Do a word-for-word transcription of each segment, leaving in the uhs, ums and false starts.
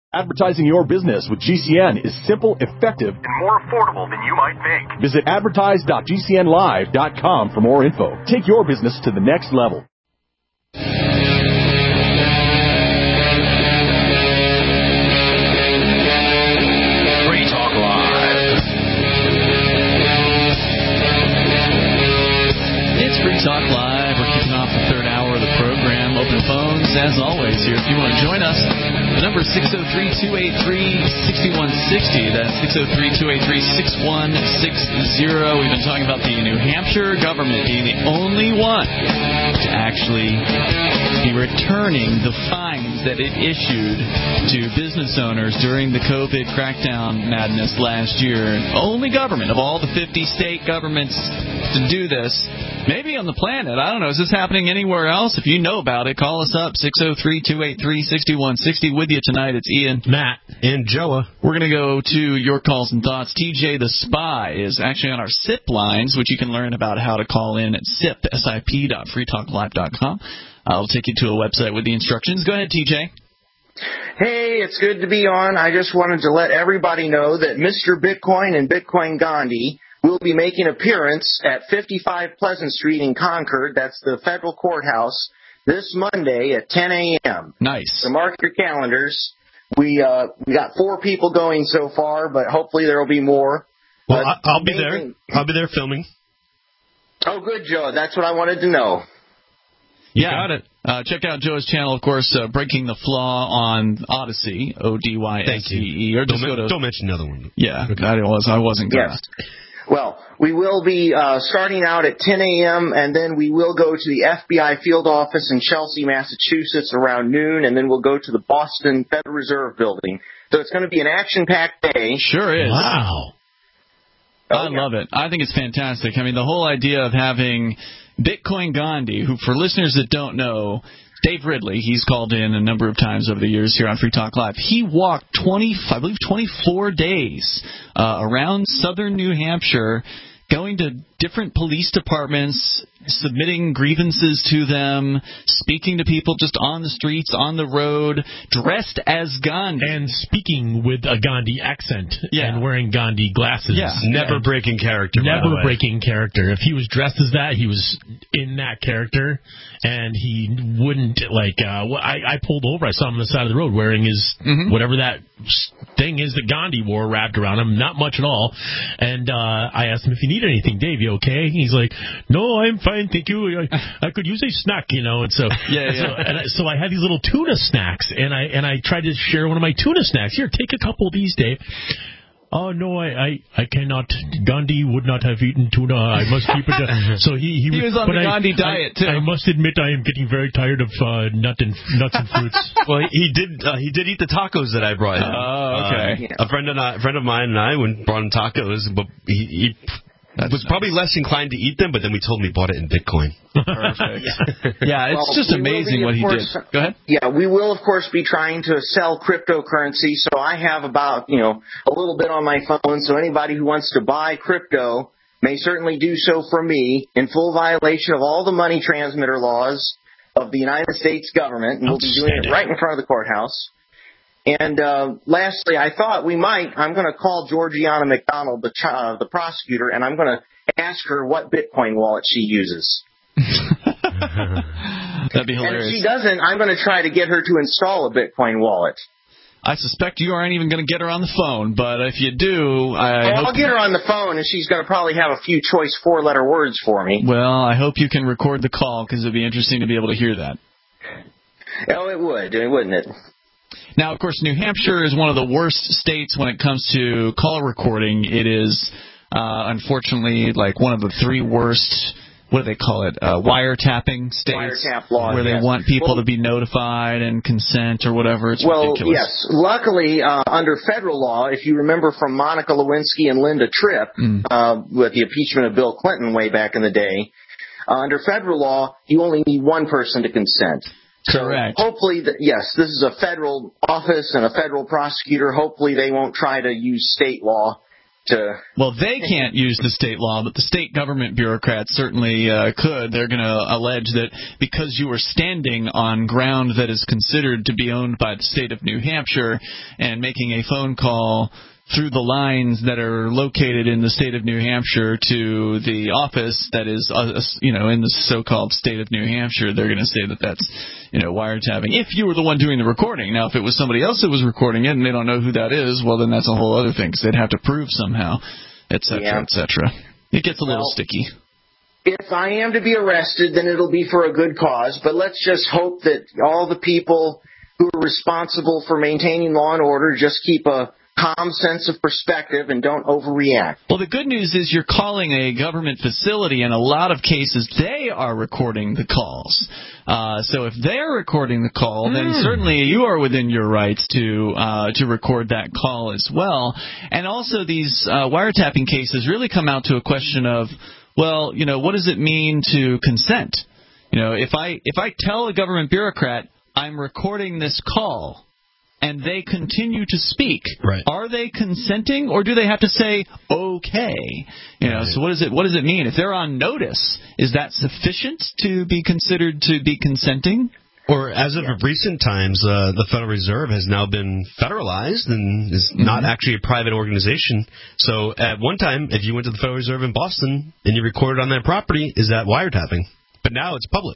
Advertising your business with G C N is simple, effective, and more affordable than you might think. Visit advertise dot g c n live dot com for more info. Take your business to the next level. Free Talk Live. It's Free Talk Live. We're kicking off the third hour of the program. Open phones, as always, here if you want to join us. The number is six oh three, two eight three, six one six oh. That's six oh three, two eight three, six one six oh. We've been talking about the New Hampshire government being the only one to actually be returning the fines that it issued to business owners during the COVID crackdown madness last year. Only government of all the fifty state governments to do this. Maybe on the planet. I don't know. Is this happening anywhere else? If you know about it, call us up, six oh three, two eight three, six one six oh. With you tonight, it's Ian, Matt, and Joa. We're going to go to your calls and thoughts. T J the Spy is actually on our S I P lines, which you can learn about how to call in at S I P, S I P dot free talk live dot com. I'll take you to a website with the instructions. Go ahead, T J. Hey, it's good to be on. I just wanted to let everybody know that Mister Bitcoin and Bitcoin Gandhi will be making an appearance at fifty-five Pleasant Street in Concord. That's the federal courthouse this Monday at ten a.m. Nice. So mark your calendars. We uh, we got four people going so far, but hopefully there will be more. Well, uh, I'll be there. I'll be there filming. Oh, good, Joe. That's what I wanted to know. You yeah. got it. Uh, check out Joe's channel, of course, uh, Breaking the Flaw on Odyssey, O D Y S E E. Or just don't, go to, don't mention another one. Yeah, okay. I, was, I wasn't going to. Yes. Well, we will be uh, starting out at ten a.m., and then we will go to the F B I field office in Chelsea, Massachusetts around noon, and then we'll go to the Boston Federal Reserve Building. So it's going to be an action-packed day. Sure is. Wow. Oh, I yeah. love it. I think it's fantastic. I mean, the whole idea of having Bitcoin Gandhi, who, for listeners that don't know, Dave Ridley, he's called in a number of times over the years here on Free Talk Live. He walked twenty, I believe, twenty-four days uh, around southern New Hampshire, going to different police departments, submitting grievances to them, speaking to people just on the streets, on the road, dressed as Gandhi. And speaking with a Gandhi accent yeah. and wearing Gandhi glasses. Yeah. Never yeah. breaking character. Never breaking character. If he was dressed as that, he was in that character, and he wouldn't, like, uh, I, I pulled over, I saw him on the side of the road wearing his, mm-hmm. whatever that thing is that Gandhi wore wrapped around him, not much at all, and uh, I asked him if he needed anything. Dave, you okay? He's like, no, I'm fine, thank you. I, I could use a snack, you know, and so yeah, yeah. So, and I, so I had these little tuna snacks, and I and I tried to share one of my tuna snacks. Here, take a couple of these, Dave. Oh, no, I, I, I cannot. Gandhi would not have eaten tuna. I must keep it. Uh, so he, he, he was on the Gandhi I, diet, too. I, I must admit I am getting very tired of uh, nut and, nuts and fruits. Well, he did uh, He did eat the tacos that I brought him. Oh, okay. Uh, yeah. A friend, and I, a friend of mine and I went brought him tacos, but he... he That's was nice. Probably less inclined to eat them, but then we told him he bought it in Bitcoin. Perfect. yeah. yeah, it's well, just amazing be, what he course, did. Go ahead. Yeah, we will, of course, be trying to sell cryptocurrency, so I have about, you know, a little bit on my phone, so anybody who wants to buy crypto may certainly do so from me in full violation of all the money transmitter laws of the United States government, and we'll be doing it right in front of the courthouse. And uh, lastly, I thought we might, I'm going to call Georgiana McDonald, the, uh, the prosecutor, and I'm going to ask her what Bitcoin wallet she uses. That'd be hilarious. And if she doesn't, I'm going to try to get her to install a Bitcoin wallet. I suspect you aren't even going to get her on the phone, but if you do, I oh, hope I'll get her on the phone, and she's going to probably have a few choice four-letter words for me. Well, I hope you can record the call, because it would be interesting to be able to hear that. Oh, it would, wouldn't it? Now, of course, New Hampshire is one of the worst states when it comes to call recording. It is, uh, unfortunately, like one of the three worst, what do they call it, uh, wiretapping states, Wiretap laws, where they yes. want people well, to be notified and consent or whatever. It's well, ridiculous. yes. Luckily, uh, under federal law, if you remember from Monica Lewinsky and Linda Tripp, mm. uh, with the impeachment of Bill Clinton way back in the day, uh, under federal law, you only need one person to consent. Correct. So hopefully, the, yes, this is a federal office and a federal prosecutor. Hopefully they won't try to use state law to... Well, they can't use the state law, but the state government bureaucrats certainly uh, could. They're going to allege that because you are standing on ground that is considered to be owned by the state of New Hampshire and making a phone call through the lines that are located in the state of New Hampshire to the office that is, uh, you know, in the so-called state of New Hampshire, they're going to say that that's, you know, wiretapping. If you were the one doing the recording. Now, if it was somebody else that was recording it and they don't know who that is, well, then that's a whole other thing because they'd have to prove somehow, et cetera, yeah. et cetera. It gets a well, little sticky. If I am to be arrested, then it'll be for a good cause, but let's just hope that all the people who are responsible for maintaining law and order just keep a calm sense of perspective and don't overreact. Well, the good news is you're calling a government facility. In a lot of cases, they are recording the calls. Uh, so if they're recording the call, mm. then certainly you are within your rights to uh, to record that call as well. And also these uh, wiretapping cases really come out to a question of, well, you know, what does it mean to consent? You know, if I if I tell a government bureaucrat I'm recording this call, and they continue to speak, right. Are they consenting, or do they have to say okay? You know, right. So what does it what does it mean? If they're on notice, is that sufficient to be considered to be consenting? Or as of yeah. recent times, uh, the Federal Reserve has now been federalized and is mm-hmm. not actually a private organization. So at one time, if you went to the Federal Reserve in Boston and you recorded on that property, is that wiretapping? But now it's public.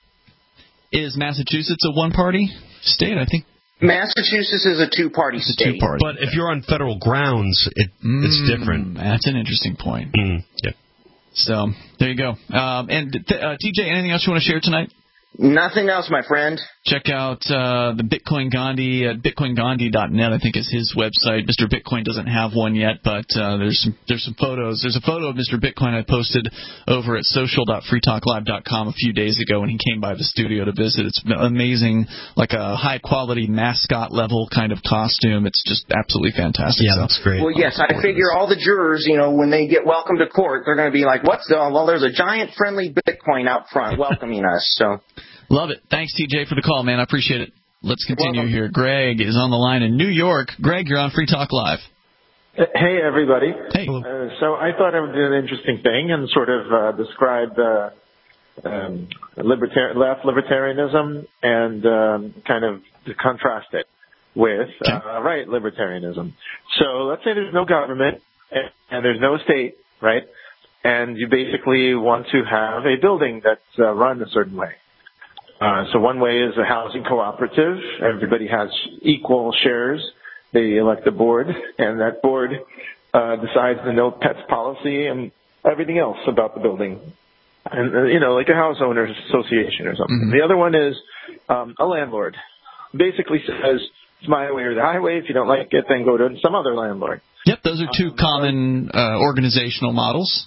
Is Massachusetts a one-party state? I think. Massachusetts is a two-party it's state. A two-party. But if you're on federal grounds, it, mm, it's different. That's an interesting point. Mm, yeah. So, there you go. Um, and th- uh, T J, anything else you want to share tonight? Nothing else, my friend. Check out uh, the Bitcoin Gandhi at bitcoin gandhi dot net, I think is his website. Mister Bitcoin doesn't have one yet, but uh, there's some there's some photos. There's a photo of Mister Bitcoin I posted over at social dot free talk live dot com a few days ago when he came by the studio to visit. It's amazing, like a high-quality mascot-level kind of costume. It's just absolutely fantastic. Yeah, that's great. Well, yes, I figure all the jurors, you know, when they get welcomed to court, they're going to be like, what's the, well, there's a giant friendly Bitcoin out front welcoming us, so... Love it. Thanks, T J, for the call, man. I appreciate it. Let's continue here. Greg is on the line in New York. Greg, you're on Free Talk Live. Hey, everybody. Hey. Uh, so I thought I would do an interesting thing and sort of uh, describe uh, um, libertar- left libertarianism and um, kind of contrast it with okay. uh, right libertarianism. So let's say there's no government and, and there's no state, right? And you basically want to have a building that's uh, run a certain way. Uh, so one way is a housing cooperative. Everybody has equal shares. They elect a board, and that board uh, decides the no pets policy and everything else about the building. And, uh, you know, like a house owners association or something. Mm-hmm. The other one is um, a landlord. Basically says, it's my way or the highway. If you don't like it, then go to some other landlord. Yep, those are two um, common uh, organizational models.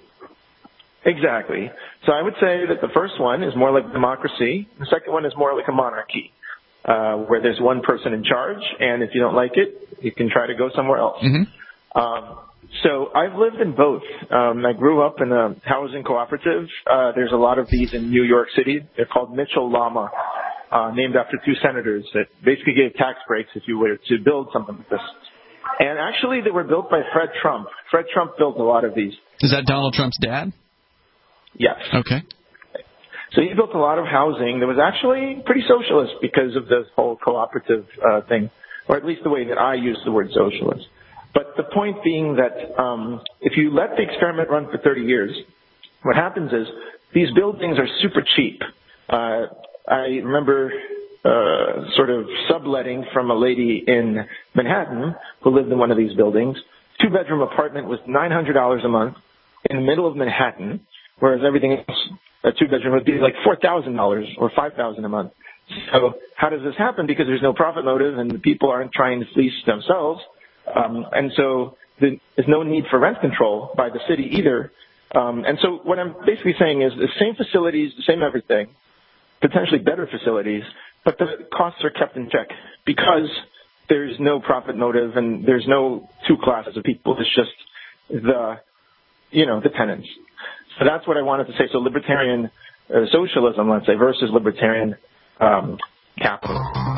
Exactly. So I would say that the first one is more like democracy. The second one is more like a monarchy, uh, where there's one person in charge, and if you don't like it, you can try to go somewhere else. Mm-hmm. Um, so I've lived in both. Um, I grew up in a housing cooperative. Uh, there's a lot of these in New York City. They're called Mitchell-Lama, uh, named after two senators that basically gave tax breaks if you were to build something like this. And actually, they were built by Fred Trump. Fred Trump built a lot of these. Is that Donald Trump's dad? Yes. Okay. So he built a lot of housing that was actually pretty socialist because of this whole cooperative uh, thing, or at least the way that I use the word socialist. But the point being that um, if you let the experiment run for thirty years, what happens is these buildings are super cheap. Uh, I remember uh, sort of subletting from a lady in Manhattan who lived in one of these buildings. Two-bedroom apartment was nine hundred dollars a month in the middle of Manhattan. Whereas everything else, a two-bedroom would be like four thousand dollars or five thousand dollars a month. So how does this happen? Because there's no profit motive and the people aren't trying to fleece themselves. Um, and so there's no need for rent control by the city either. Um, and so what I'm basically saying is the same facilities, the same everything, potentially better facilities, but the costs are kept in check because there's no profit motive and there's no two classes of people. It's just the, you know, the tenants. So that's what I wanted to say. So libertarian uh, socialism, let's say, versus libertarian um, capital.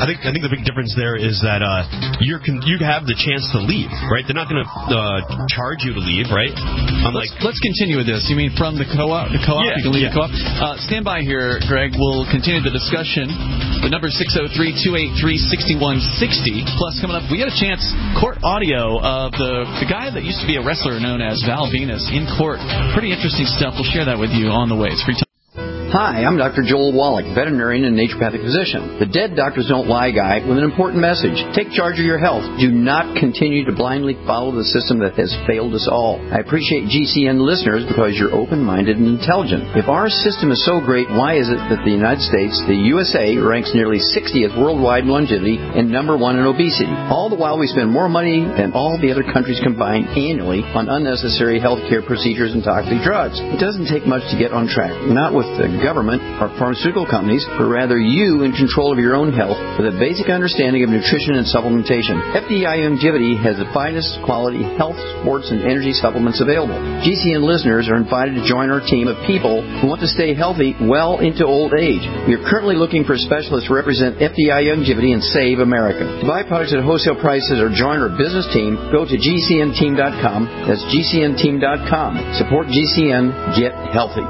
I think I think the big difference there is that uh, you're con- you have the chance to leave, right? They're not going to uh, charge you to leave, right? Let's, let's continue with this. You mean from the co-op? The co-op? Yeah, you can leave yeah. the co-op? Uh, stand by here, Greg. We'll continue the discussion. The number is six oh three, two eight three, six one six oh. Plus, coming up, we get a chance, court audio of the, the guy that used to be a wrestler known as Val Venus in court. Pretty interesting stuff. We'll share that with you on the way. It's free time. Hi, I'm Doctor Joel Wallach, veterinarian and naturopathic physician. The Dead Doctors Don't Lie guy with an important message. Take charge of your health. Do not continue to blindly follow the system that has failed us all. I appreciate G C N listeners because you're open-minded and intelligent. If our system is so great, why is it that the United States, the U S A, ranks nearly sixtieth worldwide in longevity and number one in obesity? All the while we spend more money than all the other countries combined annually on unnecessary healthcare procedures and toxic drugs. It doesn't take much to get on track. Not with the government or pharmaceutical companies, but rather you in control of your own health with a basic understanding of nutrition and supplementation. F D I Longevity has the finest quality health, sports, and energy supplements available. G C N listeners are invited to join our team of people who want to stay healthy well into old age. We are currently looking for specialists to represent F D I Longevity and save America. To buy products at wholesale prices or join our business team, go to G C N team dot com. That's G C N team dot com. Support G C N. Get healthy.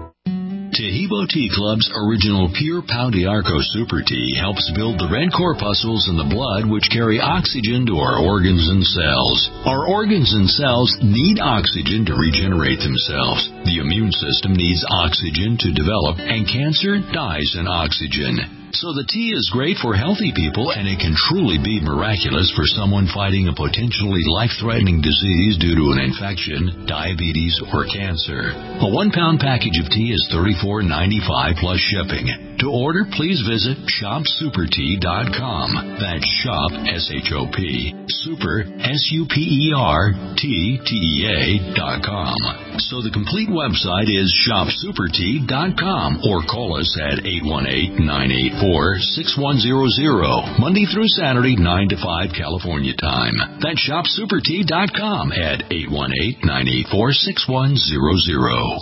Taheebo Tea Club's original Pure Pau d'Arco Super Tea helps build the red corpuscles in the blood which carry oxygen to our organs and cells. Our organs and cells need oxygen to regenerate themselves. The immune system needs oxygen to develop, and cancer dies in oxygen. So the tea is great for healthy people, and it can truly be miraculous for someone fighting a potentially life-threatening disease due to an infection, diabetes, or cancer. A one-pound package of tea is thirty-four ninety-five plus shipping. To order, please visit shop super tea dot com. That's shop, S H O P, super, S U P E R, T, T E A dot com. So the complete website is shop super tea dot com, or call us at eight one eight, nine eight four, six one zero zero, Monday through Saturday, nine to five California time. That's shop super tea dot com at eight one eight, nine eight four, six one zero zero.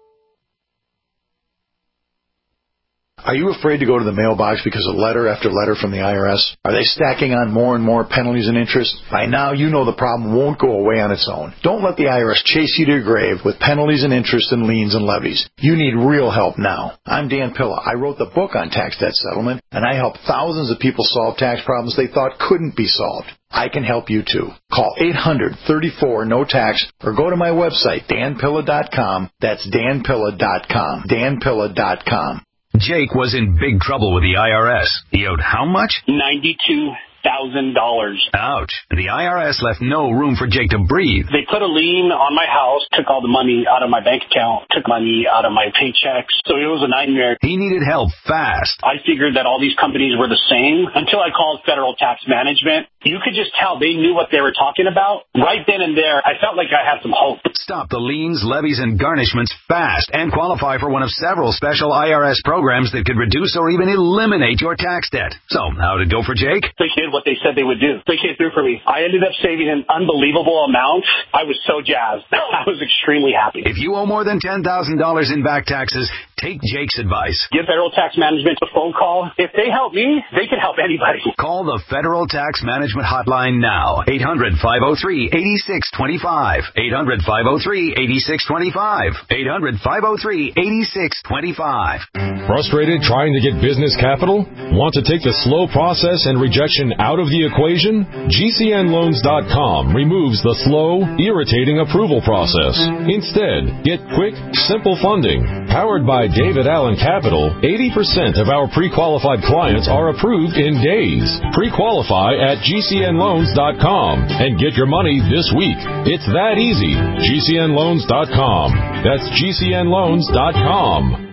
Are you afraid to go to the mailbox because of letter after letter from the I R S? Are they stacking on more and more penalties and interest? By now, you know the problem won't go away on its own. Don't let the I R S chase you to your grave with penalties and interest and liens and levies. You need real help now. I'm Dan Pilla. I wrote the book on tax debt settlement, and I help thousands of people solve tax problems they thought couldn't be solved. I can help you too. Call eight hundred, thirty-four, no tax or go to my website, dan pilla dot com. That's dan pilla dot com. dan pilla dot com. Jake was in big trouble with the I R S. He owed how much? ninety-two thousand dollars. Ouch. The I R S left no room for Jake to breathe. They put a lien on my house, took all the money out of my bank account, took money out of my paychecks. So it was a nightmare. He needed help fast. I figured that all these companies were the same until I called Federal Tax Management. You could just tell they knew what they were talking about. Right then and there, I felt like I had some hope. Stop the liens, levies, and garnishments fast and qualify for one of several special I R S programs that could reduce or even eliminate your tax debt. So, how did it go for Jake? They did what they said they would do. They came through for me. I ended up saving an unbelievable amount. I was so jazzed. I was extremely happy. If you owe more than ten thousand dollars in back taxes, take Jake's advice. Give Federal Tax Management a phone call. If they help me, they can help anybody. Call the Federal Tax Management Hotline now. eight hundred, five oh three, eight six two five. eight hundred, five oh three, eight six two five. eight hundred, five oh three, eight six two five. Frustrated trying to get business capital? Want to take the slow process and rejection out of the equation? G C N loans dot com removes the slow, irritating approval process. Instead, get quick, simple funding. Powered by David Allen Capital, eighty percent of our pre-qualified clients are approved in days. Pre-qualify at G C N loans dot com and get your money this week. It's that easy. G C N loans dot com. That's G C N loans dot com.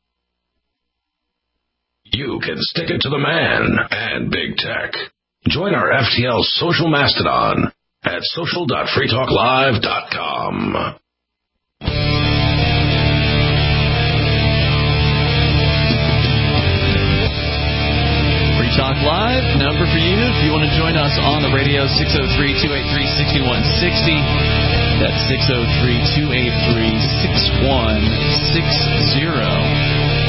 You can stick it to the man and big tech. Join our F T L social mastodon at social dot free talk live dot com. Free Talk Live, number for you if you want to join us on the radio, six oh three, two eight three, six one six oh. That's six oh three, two eight three, six one six oh.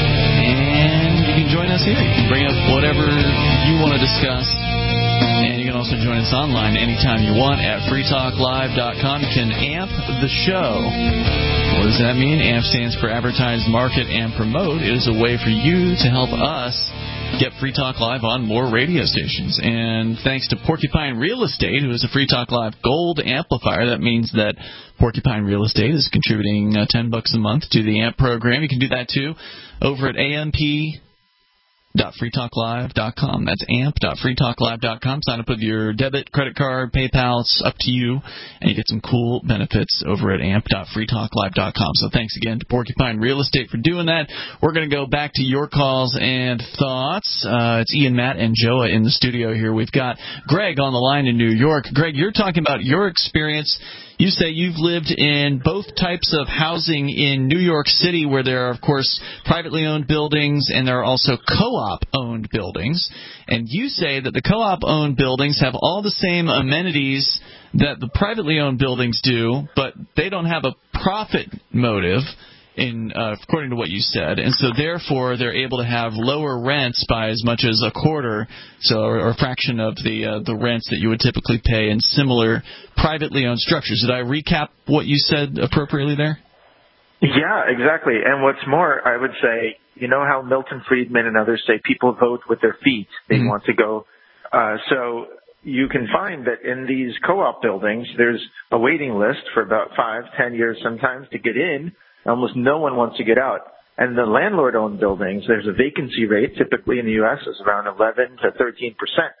And you can join us here. You can bring up whatever you want to discuss. And you can also join us online anytime you want at free talk live dot com. You can amp the show. What does that mean? AMP stands for Advertise, Market, and Promote. It is a way for you to help us get Free Talk Live on more radio stations. And thanks to Porcupine Real Estate, who is a Free Talk Live Gold amplifier, that means that Porcupine Real Estate is contributing uh, ten bucks a month to the AMP program. You can do that, too, over at A M P dot free talk live dot com. That's amp dot free talk live dot com. Sign up with your debit, credit card, PayPal. It's up to you. And you get some cool benefits over at amp dot free talk live dot com. So thanks again to Porcupine Real Estate for doing that. We're going to go back to your calls and thoughts. Uh, it's Ian, Matt, and Joa in the studio here. We've got Greg on the line in New York. Greg, you're talking about your experience. You say you've lived in both types of housing in New York City, where there are, of course, privately owned buildings and there are also co-op owned buildings. And you say that the co-op owned buildings have all the same amenities that the privately owned buildings do, but they don't have a profit motive, in uh, according to what you said, and so therefore they're able to have lower rents by as much as a quarter, so or, or a fraction of the uh, the rents that you would typically pay in similar privately owned structures. Did I recap what you said appropriately there? Yeah, exactly. And what's more, I would say, you know how Milton Friedman and others say people vote with their feet. They mm-hmm. want to go. Uh, so you can find that in these co-op buildings, there's a waiting list for about five, ten years sometimes to get in. Almost no one wants to get out. And the landlord-owned buildings, there's a vacancy rate, typically in the U S is around eleven to thirteen percent.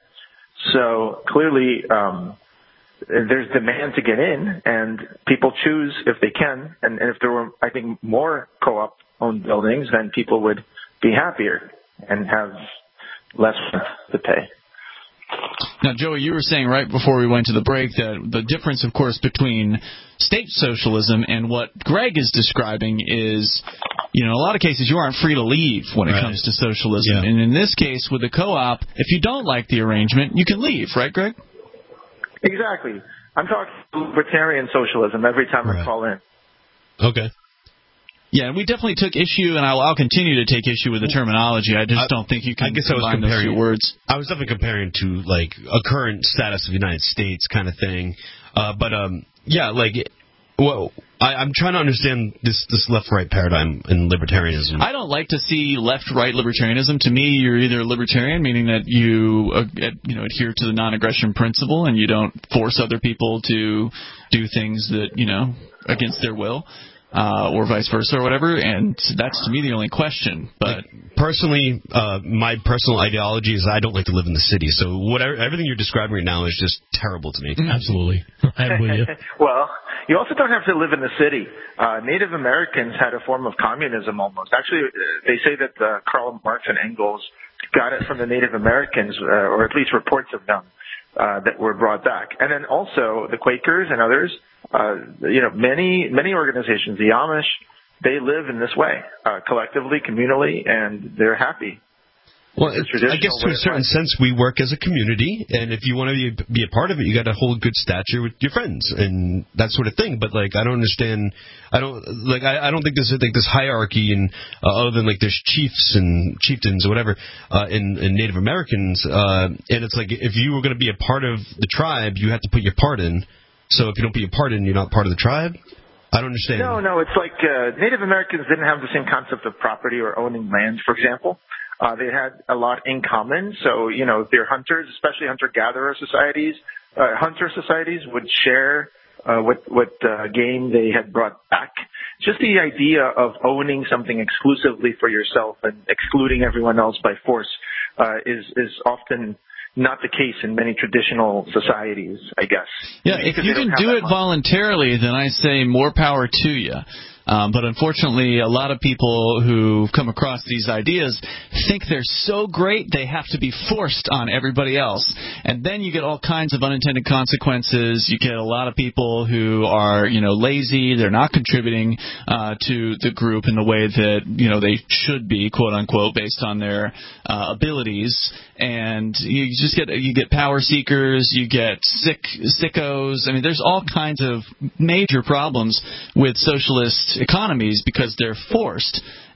So clearly, um, there's demand to get in, and people choose if they can. And, and if there were, I think, more co-op owned buildings, then people would be happier and have less to pay. Now, Joey, you were saying right before we went to the break that the difference, of course, between state socialism and what Greg is describing is, you know, in a lot of cases you aren't free to leave when it right. comes to socialism. Yeah. And in this case, with the co-op, if you don't like the arrangement, you can leave, right, Greg? Exactly. I'm talking libertarian socialism every time right. I call in. Okay. Yeah, and we definitely took issue, and I'll, I'll continue to take issue with the terminology. I just I, don't think you can I guess I was combine comparing, those two words. I was definitely comparing to, like, a current status of the United States kind of thing. Uh, but, um, yeah, like, well, I, I'm trying to understand this, this left-right paradigm in libertarianism. I don't like to see left-right libertarianism. To me, you're either a libertarian, meaning that you, uh, you know, adhere to the non-aggression principle and you don't force other people to do things that, you know, against their will. Uh, or vice versa, or whatever, and that's to me the only question. But like, personally, uh, my personal ideology is I don't like to live in the city. So whatever, everything you're describing right now is just terrible to me. Absolutely, I'm with you. Well, you also don't have to live in the city. Uh, Native Americans had a form of communism almost. Actually, they say that uh, Karl Marx and Engels got it from the Native Americans, uh, or at least reports of them uh, that were brought back. And then also the Quakers and others. Uh, you know, many, many organizations, the Amish, they live in this way, uh, collectively, communally, and they're happy. Well, I guess to a certain sense, we work as a community, and if you want to be, be a part of it, you got to hold good stature with your friends and that sort of thing. But like, I don't understand. I don't like. I, I don't think there's like this hierarchy, and uh, other than like there's chiefs and chieftains or whatever uh, in, in Native Americans, uh, and it's like if you were going to be a part of the tribe, you have to put your part in. So if you don't put your part in, you're not part of the tribe? I don't understand. No, no. It's like uh, Native Americans didn't have the same concept of property or owning land, for example. Uh, they had a lot in common. So, you know, they're hunters, especially hunter-gatherer societies. Uh, hunter societies would share uh, what, what uh, game they had brought back. Just the idea of owning something exclusively for yourself and excluding everyone else by force uh, is, is often not the case in many traditional societies, I guess. Yeah, if you can do it voluntarily, then I say more power to you. Um, but unfortunately, a lot of people who come across these ideas think they're so great they have to be forced on everybody else. And then you get all kinds of unintended consequences. You get a lot of people who are, you know, lazy. They're not contributing uh, to the group in the way that, you know, they should be, quote unquote, based on their uh, abilities. And you just get you get power seekers, you get sick sickos. I mean, there's all kinds of major problems with socialist economies because they're forced.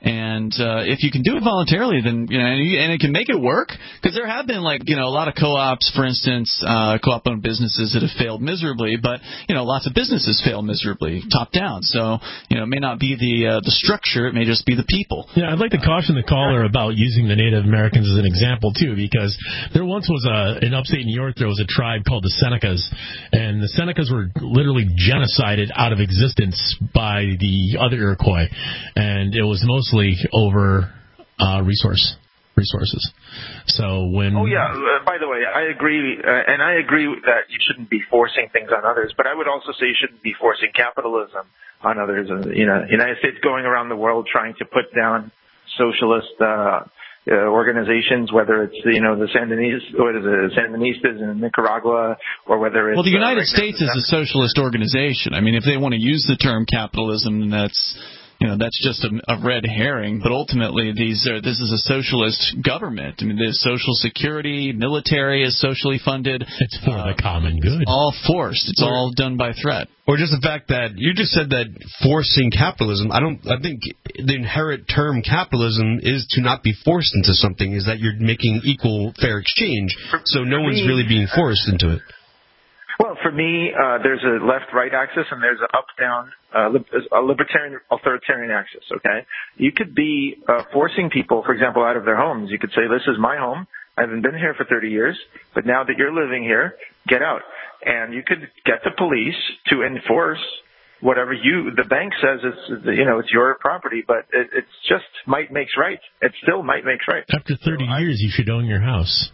And uh, if you can do it voluntarily, then you know, and, you, and it can make it work, because there have been like you know a lot of co-ops, for instance, uh, co-op-owned businesses that have failed miserably. But you know, lots of businesses fail miserably, top down. So you know, it may not be the uh, the structure; it may just be the people. Yeah, I'd like to caution the caller about using the Native Americans as an example too, because there once was a in upstate New York there was a tribe called the Senecas, and the Senecas were literally genocided out of existence by the other Iroquois, and it was mostly over uh, resource resources. So when oh yeah, uh, by the way, I agree, uh, and I agree that you shouldn't be forcing things on others. But I would also say you shouldn't be forcing capitalism on others. Uh, you know, United States going around the world trying to put down socialist uh, uh, organizations, whether it's you know the Sandinistas or the Sandinistas in Nicaragua, or whether it's well, the United uh, right States is a socialist organization. I mean, if they want to use the term capitalism, that's You know, that's just a, a red herring, but ultimately these are, this is a socialist government. I mean, there's social security, military is socially funded. It's for uh, the common good. It's all forced. It's or, all done by threat. Or just the fact that you just said that forcing capitalism, I don't, I think the inherent term capitalism is to not be forced into something, is that you're making equal fair exchange. So no one's really being forced into it. Well, for me, uh, there's a left-right axis and there's an up-down, uh, li- a libertarian, authoritarian axis, okay? You could be uh, forcing people, for example, out of their homes. You could say, this is my home. I haven't been here for thirty years, but now that you're living here, get out. And you could get the police to enforce whatever you, the bank says it's, you know, it's your property, but it, it's just might makes right. It still might makes right. After thirty so years, I, you should own your house.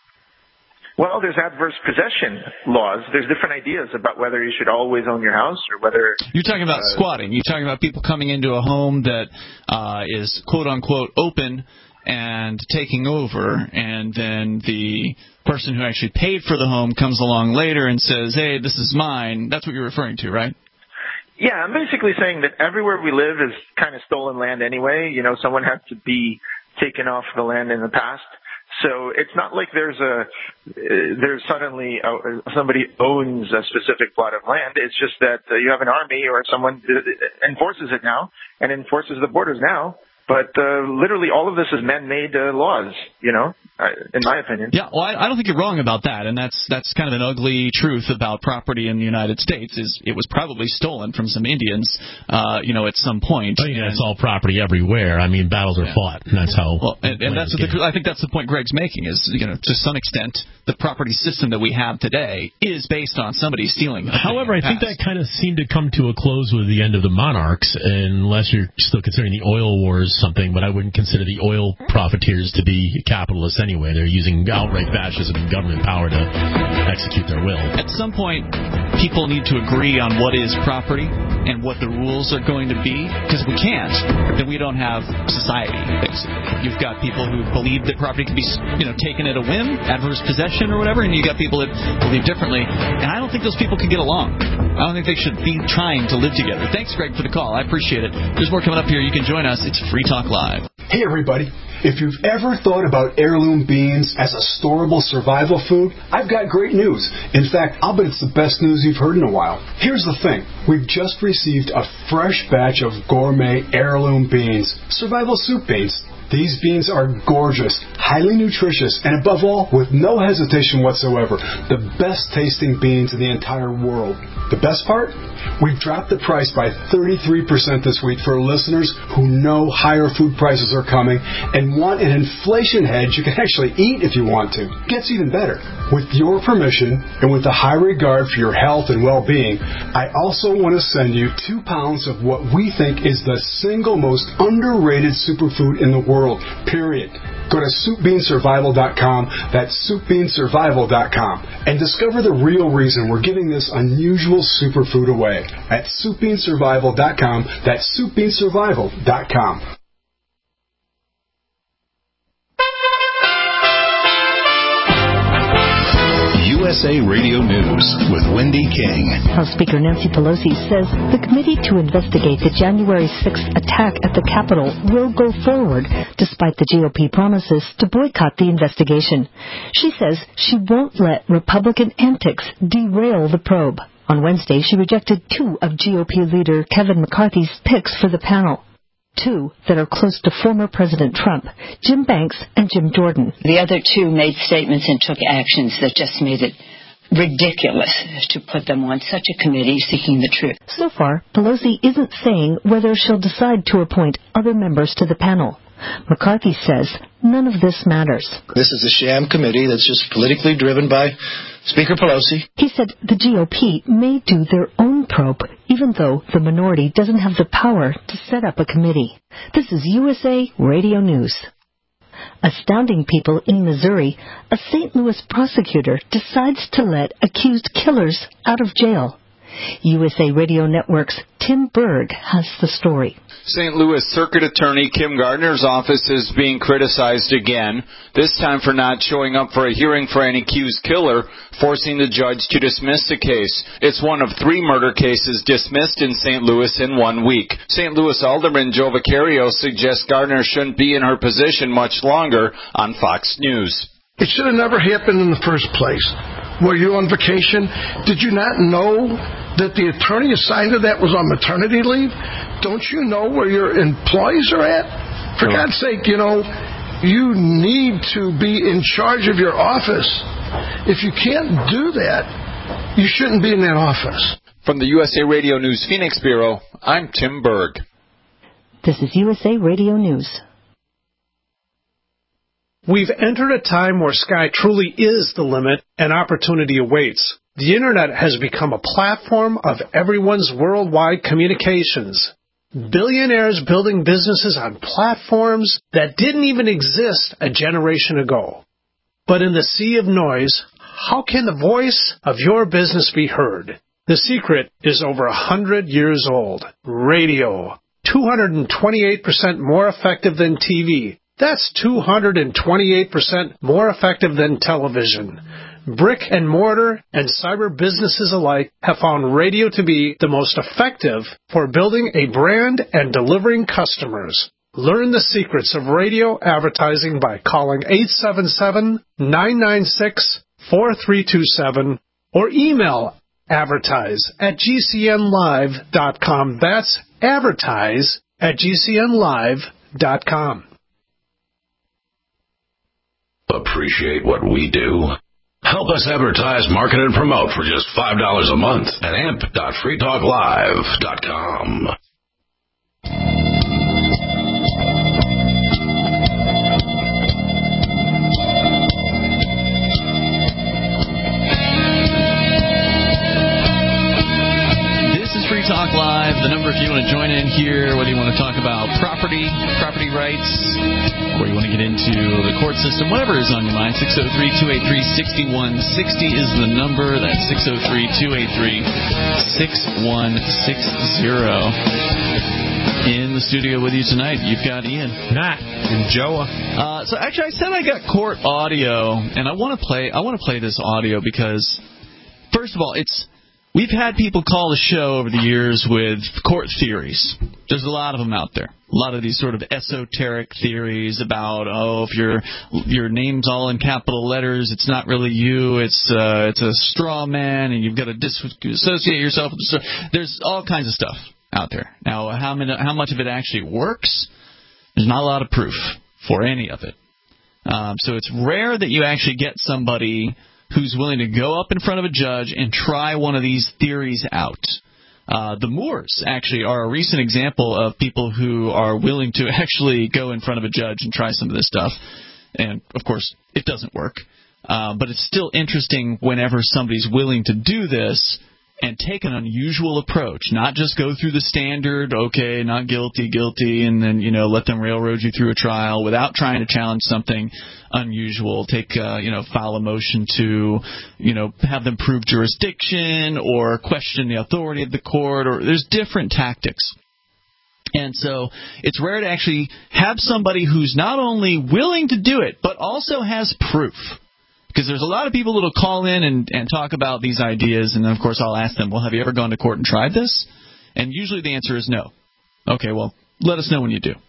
Well, there's adverse possession laws. There's different ideas about whether you should always own your house or whether... You're talking about uh, squatting. You're talking about people coming into a home that uh, is quote-unquote open and taking over, and then the person who actually paid for the home comes along later and says, hey, this is mine. That's what you're referring to, right? Yeah, I'm basically saying that everywhere we live is kind of stolen land anyway. You know, someone had to be taken off the land in the past. So it's not like there's a there's suddenly a, somebody owns a specific plot of land. It's just that uh, you have an army or someone enforces it now and enforces the borders now. But uh, literally all of this is man-made uh, laws, you know, in my opinion. Yeah, well, I, I don't think you're wrong about that, and that's that's kind of an ugly truth about property in the United States, is it was probably stolen from some Indians, uh, you know, at some point. I mean, it's all property everywhere. I mean, battles are yeah. fought, and that's how... Well, and, and that's what the, I think that's the point Greg's making, is, you know, to some extent, the property system that we have today is based on somebody stealing. However, I think that kind of seemed to come to a close with the end of the monarchs, unless you're still considering the oil wars something, but I wouldn't consider the oil profiteers to be capitalists anyway. They're using outright fascism and government power to execute their will. At some point, people need to agree on what is property and what the rules are going to be, because if we can't, then we don't have society, basically. You've got people who believe that property can be, you know, taken at a whim, adverse possession or whatever, and you got people that believe differently, and I don't think those people can get along. I don't think they should be trying to live together. Thanks, Greg, for the call. I appreciate it. There's more coming up here. You can join us. It's Free Talk Live. Hey, everybody. If you've ever thought about heirloom beans as a storable survival food, I've got great news. In fact, I'll bet it's the best news you've heard in a while. Here's the thing. We've just received a fresh batch of gourmet heirloom beans, survival soup beans. These beans are gorgeous, highly nutritious, and above all, with no hesitation whatsoever, the best tasting beans in the entire world. The best part? We've dropped the price by thirty-three percent this week for listeners who know higher food prices are coming and want an inflation hedge you can actually eat if you want to. Gets even better. With your permission, and with a high regard for your health and well-being, I also want to send you two pounds of what we think is the single most underrated superfood in the world. World, period. Go to soup bean survival dot com, that's soup bean survival dot com, and discover the real reason we're giving this unusual superfood away at soup bean survival dot com, that's soup bean survival dot com. U S A Radio News with Wendy King. House Speaker Nancy Pelosi says the committee to investigate the January sixth attack at the Capitol will go forward, despite the G O P promises to boycott the investigation. She says she won't let Republican antics derail the probe. On Wednesday, she rejected two of G O P leader Kevin McCarthy's picks for the panel. two that are close to former President Trump, Jim Banks and Jim Jordan. The other two made statements and took actions that just made it ridiculous to put them on such a committee seeking the truth. So far, Pelosi isn't saying whether she'll decide to appoint other members to the panel. McCarthy says none of this matters. This is a sham committee that's just politically driven by Speaker Pelosi. He said the G O P may do their own probe, even though the minority doesn't have the power to set up a committee. This is U S A Radio News. Astounding people in Missouri, a Saint Louis prosecutor decides to let accused killers out of jail. U S A Radio Network's Tim Berg has the story. Saint Louis Circuit Attorney Kim Gardner's office is being criticized again, this time for not showing up for a hearing for an accused killer, forcing the judge to dismiss the case. It's one of three murder cases dismissed in Saint Louis in one week. Saint Louis Alderman Joe Vicario suggests Gardner shouldn't be in her position much longer on Fox News. It should have never happened in the first place. Were you on vacation? Did you not know that the attorney assigned to that was on maternity leave? Don't you know where your employees are at? For no. God's sake, you know, you need to be in charge of your office. If you can't do that, you shouldn't be in that office. From the U S A Radio News Phoenix Bureau, I'm Tim Berg. This is U S A Radio News. We've entered a time where sky truly is the limit and opportunity awaits. The Internet has become a platform of everyone's worldwide communications. Billionaires building businesses on platforms that didn't even exist a generation ago. But in the sea of noise, how can the voice of your business be heard? The secret is over a hundred years old. Radio. two hundred twenty-eight percent more effective than T V. That's two hundred twenty-eight percent more effective than television. Brick and mortar and cyber businesses alike have found radio to be the most effective for building a brand and delivering customers. Learn the secrets of radio advertising by calling eight seven seven, nine nine six, four three two seven or email advertise at g c n live dot com. That's advertise at g c n live dot com. Appreciate what we do? Help us advertise, market, and promote for just five dollars a month at amp dot free talk live dot com. Free Talk Live, the number if you want to join in here, whether you want to talk about property, property rights, or you want to get into the court system, whatever is on your mind, six oh three, two eight three, six one six oh is the number. That's six oh three, two eight three, six one six oh. In the studio with you tonight, you've got Ian, Matt, and Joe. Uh, so actually, I said I got court audio, and I want to play. I want to play this audio because, first of all, it's. We've had people call the show over the years with court theories. There's a lot of them out there. A lot of these sort of esoteric theories about, oh, if your your name's all in capital letters, it's not really you. It's uh, it's a straw man, and you've got to disassociate yourself with the straw. There's all kinds of stuff out there. Now, how many, how much of it actually works? There's not a lot of proof for any of it. Um, so it's rare that you actually get somebody who's willing to go up in front of a judge and try one of these theories out. Uh, the Moores actually are a recent example of people who are willing to actually go in front of a judge and try some of this stuff. And, of course, it doesn't work. Uh, but it's still interesting whenever somebody's willing to do this and take an unusual approach, not just go through the standard, okay, not guilty, guilty, and then, you know, let them railroad you through a trial without trying to challenge something unusual. Take, uh, you know, file a motion to, you know, have them prove jurisdiction or question the authority of the court, or there's different tactics. And so it's rare to actually have somebody who's not only willing to do it, but also has proof. Because there's a lot of people that will call in and, and talk about these ideas, and then, of course, I'll ask them, well, have you ever gone to court and tried this? And usually the answer is no. Okay, well, let us know when you do.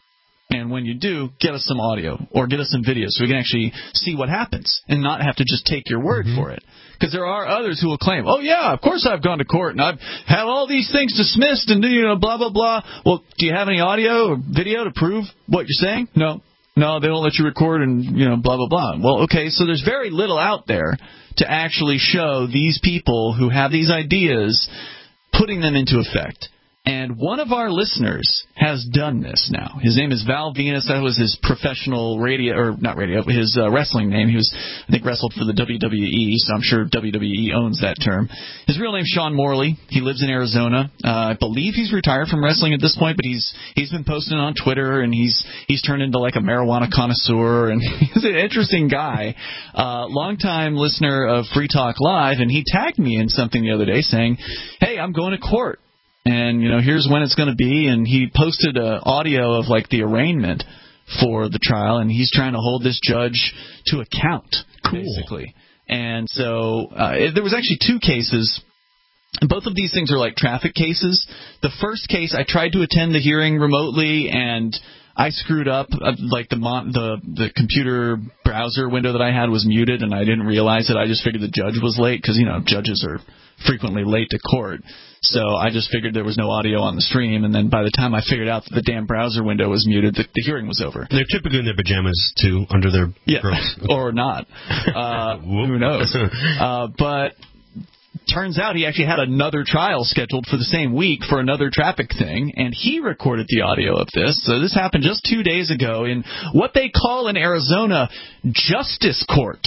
And when you do, get us some audio or get us some video so we can actually see what happens and not have to just take your word mm-hmm. for it. Because there are others who will claim, oh, yeah, of course I've gone to court and I've had all these things dismissed and, you know, blah, blah, blah. Well, do you have any audio or video to prove what you're saying? No. No, they don't let you record and, you know, blah, blah, blah. Well, okay, so there's very little out there to actually show these people who have these ideas putting them into effect. And one of our listeners has done this now. His name is Val Venus. That was his professional radio, or not radio, his uh, wrestling name. He was, I think, wrestled for the W W E, so I'm sure W W E owns that term. His real name's Sean Morley. He lives in Arizona. Uh, I believe he's retired from wrestling at this point, but he's he's been posting on Twitter, and he's he's turned into like a marijuana connoisseur, and he's an interesting guy. Uh, longtime listener of Free Talk Live, and he tagged me in something the other day saying, hey, I'm going to court. And, you know, here's when it's going to be. And he posted an audio of, like, the arraignment for the trial. And he's trying to hold this judge to account, cool. basically. And so uh, it, there was actually two cases. Both of these things are like traffic cases. The first case, I tried to attend the hearing remotely, and I screwed up. Uh, like the, mon- the the computer browser window that I had was muted, and I didn't realize it. I just figured the judge was late because, you know, judges are frequently late to court. So I just figured there was no audio on the stream, and then by the time I figured out that the damn browser window was muted, the, the hearing was over. They're typically in their pajamas, too, under their yeah. robes. Or not. Uh, who knows? Uh, but turns out he actually had another trial scheduled for the same week for another traffic thing, and he recorded the audio of this. So this happened just two days ago in what they call in Arizona justice court.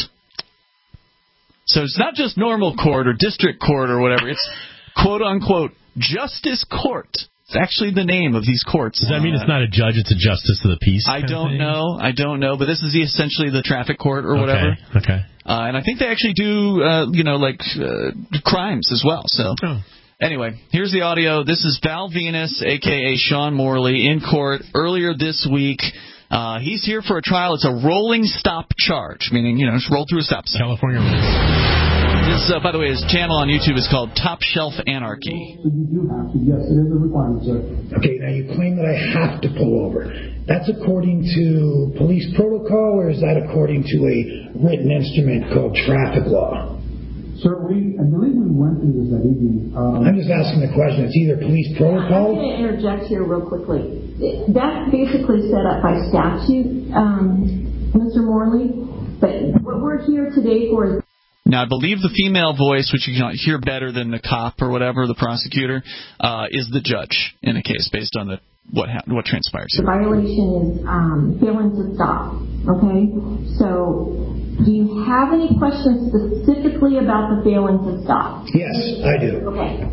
So it's not just normal court or district court or whatever. It's quote-unquote justice court. It's actually the name of these courts. Does that mean uh, it's not a judge, it's a justice of the peace? I don't know. I don't know. But this is the, essentially the traffic court or whatever. Okay. okay. Uh, and I think they actually do, uh, you know, like uh, crimes as well. So oh. anyway, here's the audio. This is Val Venus, a k a. Sean Morley, in court earlier this week. Uh, he's here for a trial. It's a rolling stop charge, meaning, you know, just roll through a stop sign. California. This, uh, by the way, his channel on YouTube is called Top Shelf Anarchy. So you do have to. Yes, it is a requirement, sir. Okay, now you claim that I have to pull over. That's according to police protocol, or is that according to a written instrument called traffic law? Sir, we, I believe we went through this that evening. Um, I'm just asking the question. It's either police protocol. I'm going to interject here real quickly. That's basically set up by statute, um, Mister Morley. But what we're here today for is. Now, I believe the female voice, which you can hear better than the cop or whatever, the prosecutor, uh, is the judge in a case based on the what ha- what transpires. The violation is um, failing to stop. Okay, so do you have any questions specifically about the failing to stop? Yes, I do. Okay.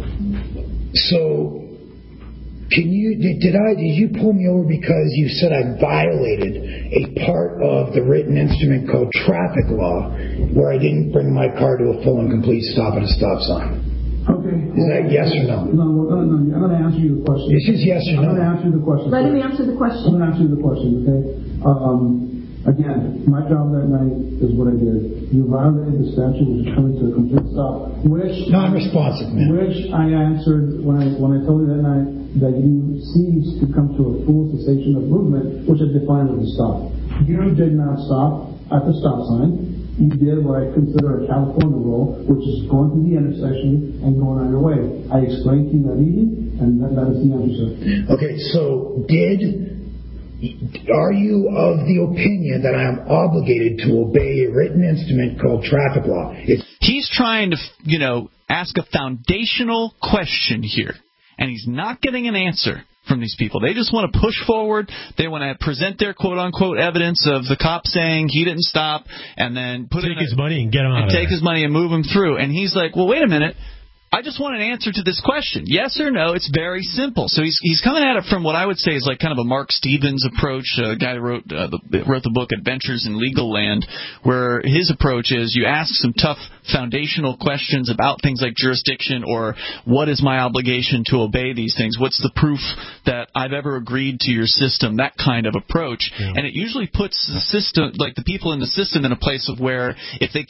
So, can you did, did I did you pull me over because you said I violated a part of the written instrument called traffic law, where I didn't bring my car to a full and complete stop at a stop sign? Okay. Is that yes or no? No, no, no. I'm going to answer you the question. It's just yes or no. I'm going to answer you the question. Let him answer the question. I'm going to answer you the question. Okay. Um, Again, my job that night is what I did. You violated the statute, which is coming to a complete stop. Which non-responsive, man. Which I answered when I when I told you that night that you ceased to come to a full cessation of movement, which I defined as a stop. You did not stop at the stop sign. You did what I consider a California rule, which is going to the intersection and going on your way. I explained to you that evening, and that, that is the answer, sir. Okay, so did. Are you of the opinion that I am obligated to obey a written instrument called traffic law? It's- he's trying to, you know, ask a foundational question here, and he's not getting an answer from these people. They just want to push forward. They want to present their quote-unquote evidence of the cop saying he didn't stop, and then put take in his a, money and get him out and of take there. his money and move him through. And he's like, well, wait a minute. I just want an answer to this question. Yes or no? It's very simple. So he's he's coming at it from what I would say is like kind of a Mark Stevens approach, a guy who wrote uh, the, wrote the book Adventures in Legal Land, where his approach is you ask some tough foundational questions about things like jurisdiction or what is my obligation to obey these things? What's the proof that I've ever agreed to your system? That kind of approach. Yeah. And it usually puts the system, like the people in the system, in a place of where if they keep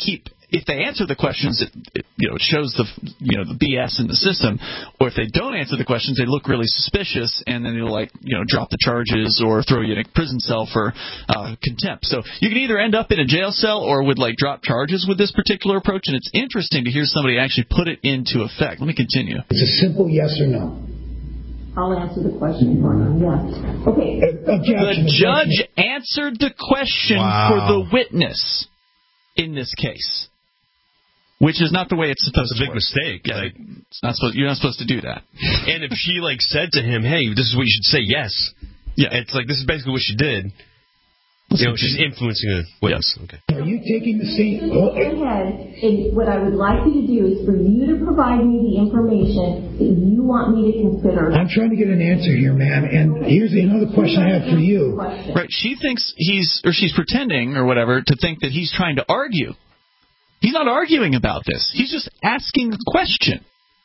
if they answer the questions, it, it you know it shows the you know the B S in the system. Or if they don't answer the questions, they look really suspicious, and then they'll like you know drop the charges or throw you in a prison cell for uh, contempt. So you can either end up in a jail cell or would like drop charges with this particular approach. And it's interesting to hear somebody actually put it into effect. Let me continue. It's a simple yes or no. I'll answer the question for you. Yeah. Okay. Objection, the judge objection. answered the question Wow. for the witness in this case, which is not the way it's supposed That's a to big work. mistake. Yeah, Like, it's not supposed, you're not supposed to do that. and if she like said to him, "Hey, this is what you should say," yes. Yeah. It's like this is basically what she did. You know, she's influencing a witness. Yes. Okay. Are you taking the same? Go ahead, and what I would like you to do is for you to provide me the information that you want me to consider. I'm trying to get an answer here, ma'am. And here's another question I have for you. Right. She thinks he's, or she's pretending, or whatever, to think that he's trying to argue. He's not arguing about this. He's just asking a question.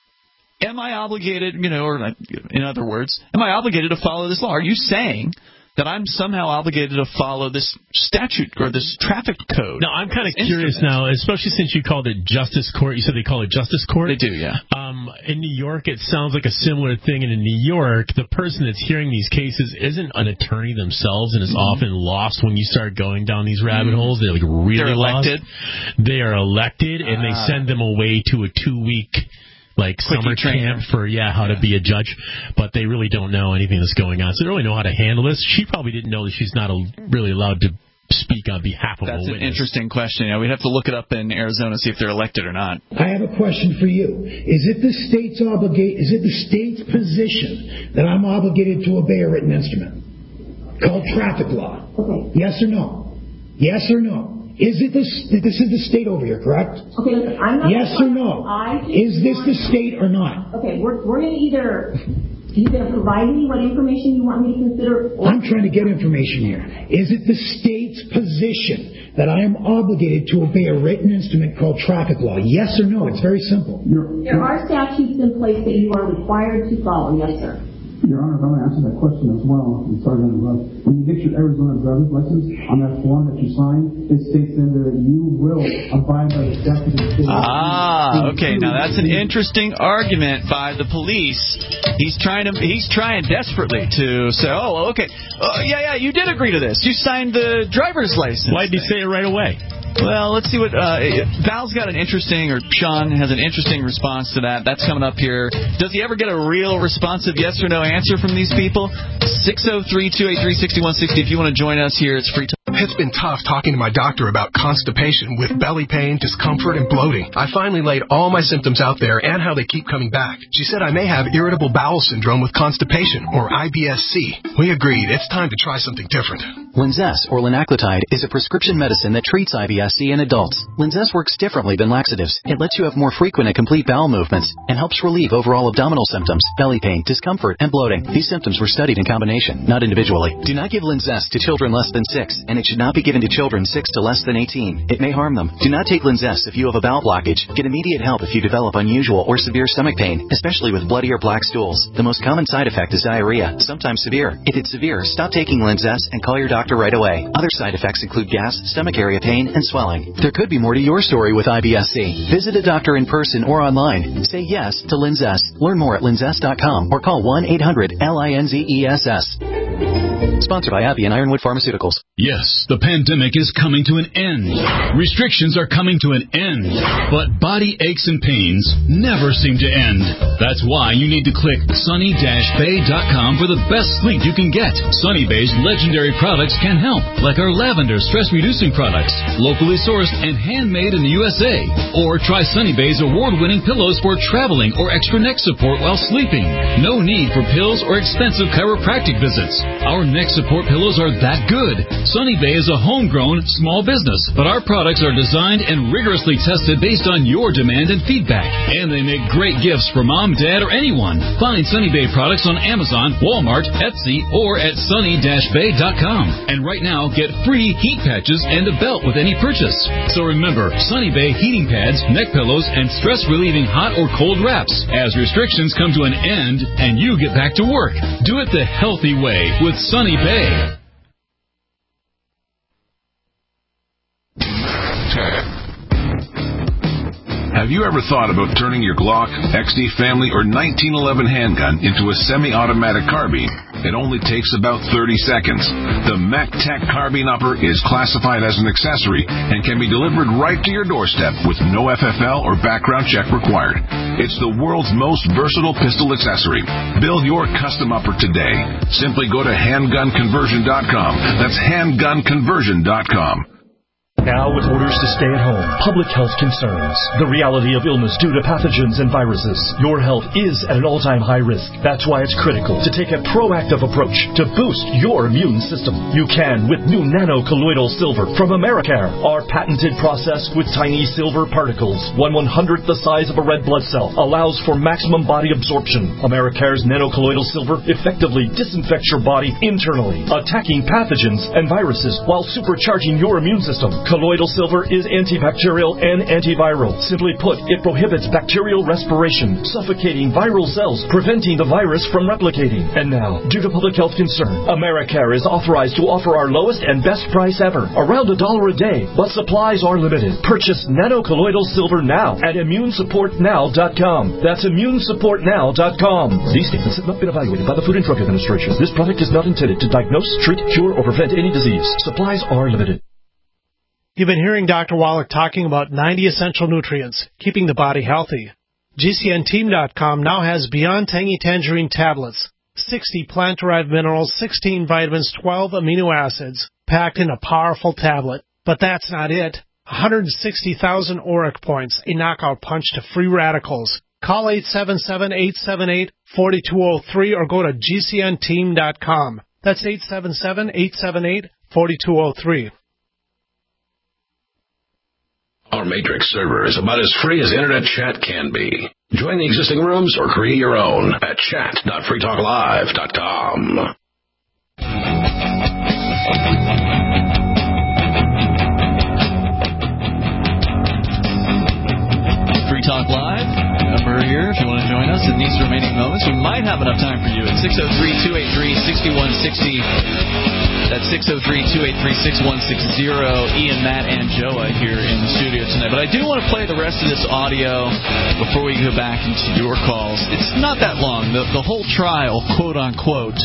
Am I obligated, you know, or in other words, am I obligated to follow this law? Are you saying that I'm somehow obligated to follow this statute or this traffic code? Now, I'm kind of curious now, especially since you called it Justice Court. You said they call it Justice Court? They do, yeah. Um, in New York, it sounds like a similar thing. And in New York, the person that's hearing these cases isn't an attorney themselves and is mm-hmm. often lost when you start going down these rabbit mm-hmm. holes. They're like really They're elected. lost. They are elected, and they send them away to a two-week like Quickie summer trainer. camp for, yeah, how yeah. to be a judge, but they really don't know anything that's going on. So they don't really know how to handle this. She probably didn't know that she's not a, really allowed to speak on behalf of That's a witness. That's an interesting question. Yeah, we'd have to look it up in Arizona, see if they're elected or not. I have a question for you. Is it the state's obligate? Is it the state's position that I'm obligated to obey a written instrument called traffic law? Okay. Yes or no? Yes or no? Is it this? This is the state over here, correct? Okay, listen, I'm not. Yes or no? I is this the state or not? Okay, we're we're going to either. You're going to provide me what information you want me to consider? Or I'm trying to get information here. Is it the state's position that I am obligated to obey a written instrument called traffic law? Yes or no? It's very simple. There are statutes in place that you are required to follow. Yes, sir. Your Honor, if I'm going to answer that question as well, I'm sorry to interrupt. When you get your Arizona driver's license, on that form that you sign, it states in there that you will abide by the statute of the state. Ah, okay. Now that's an interesting argument by the police. He's trying to, he's trying desperately to say, oh, okay, uh, yeah, yeah, you did agree to this. You signed the driver's license. Why did he say it right away? Well, let's see what uh, Val's got an interesting, or Sean has an interesting response to that. That's coming up here. Does he ever get a real responsive yes or no answer from these people? six oh three, two eight three, six one six oh. If you want to join us here, it's free time. It's been tough talking to my doctor about constipation with belly pain, discomfort, and bloating. I finally laid all my symptoms out there and how they keep coming back. She said I may have irritable bowel syndrome with constipation, or I B S C. We agreed it's time to try something different. Linzess, or linaclotide, is a prescription medicine that treats I B S C in adults. Linzess works differently than laxatives. It lets you have more frequent and complete bowel movements and helps relieve overall abdominal symptoms, belly pain, discomfort, and bloating. These symptoms were studied in combination, not individually. Do not give Linzess to children less than six, and it should not be given to children six to less than eighteen. It may harm them. Do not take Linzess if you have a bowel blockage. Get immediate help if you develop unusual or severe stomach pain, especially with bloody or black stools. The most common side effect is diarrhea, sometimes severe. If it's severe, stop taking Linzess and call your doctor right away. Other side effects include gas, stomach area pain, and swelling. There could be more to your story with I B S C. Visit a doctor in person or online. Say yes to Linzess. Learn more at linzess dot com or call one eight hundred L I N Z E S S. Sponsored by AbbVie and Ironwood Pharmaceuticals. Yes, the pandemic is coming to an end. Restrictions are coming to an end. But body aches and pains never seem to end. That's why you need to click sunny dash bay dot com for the best sleep you can get. Sunny Bay's legendary products can help, like our lavender stress-reducing products, locally sourced and handmade in the U S A. Or try Sunny Bay's award-winning pillows for traveling or extra neck support while sleeping. No need for pills or expensive chiropractic visits. Our neck support pillows are that good. Sunny Bay is a homegrown small business, but our products are designed and rigorously tested based on your demand and feedback. And they make great gifts for mom, dad, or anyone. Find Sunny Bay products on Amazon, Walmart, Etsy, or at sunny dash bay dot com. And right now, get free heat patches and a belt with any purchase. So remember, Sunny Bay heating pads, neck pillows, and stress-relieving hot or cold wraps. As restrictions come to an end and you get back to work, do it the healthy way with Sunny Bay. Have you ever thought about turning your Glock, X D Family, or nineteen eleven handgun into a semi-automatic carbine? It only takes about thirty seconds. The MacTac Carbine Upper is classified as an accessory and can be delivered right to your doorstep with no F F L or background check required. It's the world's most versatile pistol accessory. Build your custom upper today. Simply go to handgun conversion dot com. That's handgun conversion dot com. Now with orders to stay at home, public health concerns, the reality of illness due to pathogens and viruses, your health is at an all-time high risk. That's why it's critical to take a proactive approach to boost your immune system. You can with new nano-colloidal silver from Americare. Our patented process with tiny silver particles, one one-hundredth the size of a red blood cell, allows for maximum body absorption. Americare's nano-colloidal silver effectively disinfects your body internally, attacking pathogens and viruses while supercharging your immune system. Colloidal silver is antibacterial and antiviral. Simply put, it prohibits bacterial respiration, suffocating viral cells, preventing the virus from replicating. And now, due to public health concern, Americare is authorized to offer our lowest and best price ever, around a dollar a day, but supplies are limited. Purchase nano-colloidal silver now at immune support now dot com. That's immune support now dot com. These statements have not been evaluated by the Food and Drug Administration. This product is not intended to diagnose, treat, cure, or prevent any disease. Supplies are limited. You've been hearing Doctor Wallach talking about ninety essential nutrients, keeping the body healthy. G C N team dot com now has Beyond Tangy Tangerine tablets, sixty plant-derived minerals, sixteen vitamins, twelve amino acids, packed in a powerful tablet. But that's not it. one hundred sixty thousand auric points, a knockout punch to free radicals. Call eight seven seven, eight seven eight, four two zero three or go to G C N team dot com. That's eight seven seven, eight seven eight, four two zero three. Our Matrix server is about as free as internet chat can be. Join the existing rooms or create your own at chat dot free talk live dot com. Free Talk Live, number here if you want to join us in these remaining moments. We might have enough time for you at six oh three, two eight three, six one six oh. That's six oh three, two eight three, six one six oh. Ian, Matt, and Joa here in the studio tonight. But I do want to play the rest of this audio before we go back into your calls. It's not that long. The, the whole trial, quote-unquote,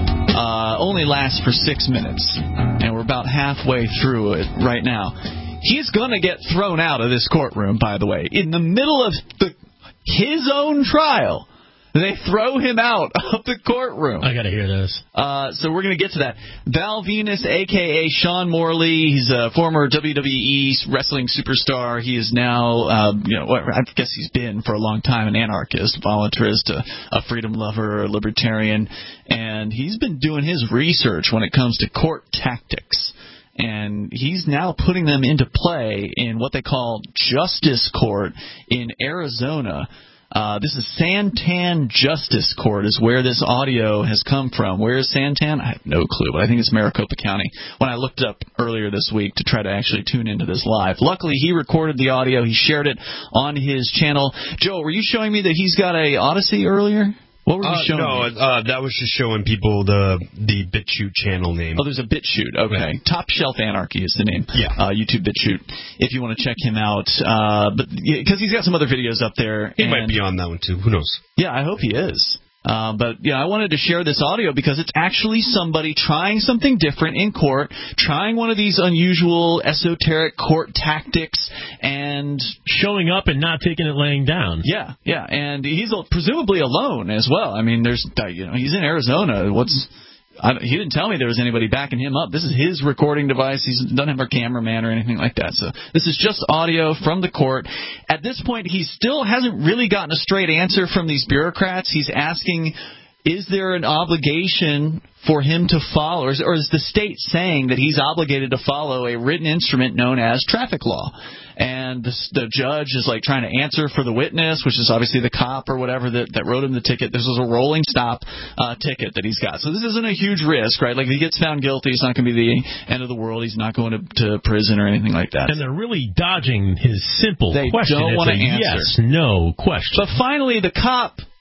uh, only lasts for six minutes. And we're about halfway through it right now. He's going to get thrown out of this courtroom, by the way. In the middle of the, his own trial, they throw him out of the courtroom. I got to hear this. Uh, so we're going to get to that. Val Venus, a k a. Sean Morley, he's a former W W E wrestling superstar. He is now, uh, you know, I guess he's been for a long time an anarchist, voluntarist, a, a freedom lover, a libertarian. And he's been doing his research when it comes to court tactics. And he's now putting them into play in what they call Justice Court in Arizona. Uh, this is Santan Justice Court is where this audio has come from. Where is Santan? I have no clue, but I think it's Maricopa County. When I looked it up earlier this week to try to actually tune into this live. Luckily, he recorded the audio. He shared it on his channel. Joe, were you showing me that he's got a Odyssey earlier? What were you uh, showing no, me? Uh, that was just showing people the the BitChute channel name. Oh, there's a BitChute. Okay. Right. Top Shelf Anarchy is the name. Yeah. Uh, YouTube BitChute. If you want to check him out. Uh, but because he's got some other videos up there. He and, might be on that one, too. Who knows? Yeah, I hope he is. Uh, but, yeah, I wanted to share this audio because it's actually somebody trying something different in court, trying one of these unusual esoteric court tactics, and showing up and not taking it laying down. Yeah, yeah, and he's presumably alone as well. I mean, there's, you know, he's in Arizona. What's... I, he didn't tell me there was anybody backing him up. This is his recording device. He doesn't have a cameraman or anything like that. So this is just audio from the court. At this point, he still hasn't really gotten a straight answer from these bureaucrats. He's asking, is there an obligation for him to follow, or is, or is the state saying that he's obligated to follow a written instrument known as traffic law? And the, the judge is like trying to answer for the witness, which is obviously the cop or whatever that, that wrote him the ticket. This was a rolling stop uh, ticket that he's got. So this isn't a huge risk, right? Like if he gets found guilty, it's not going to be the end of the world. He's not going to, to prison or anything like that. And they're really dodging his simple they question. They don't want to answer. Yes, no question. But finally, the cop